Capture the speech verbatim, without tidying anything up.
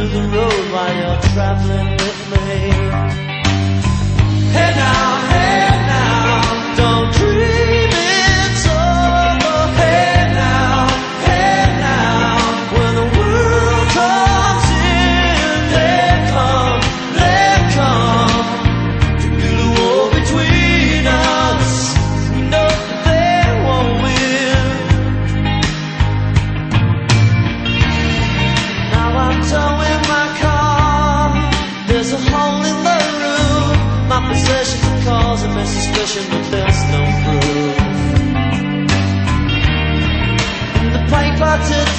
the road while you're traveling with me. Hey now, hey now, don't dream it's over. Hey now, hey now, when the world comes in, they come, they come to build a wall between us. We know that they won't win. Now I'm towing my car, there's a hole in the roof. My possessions are causing me suspicion, but there's no proof. In the paper today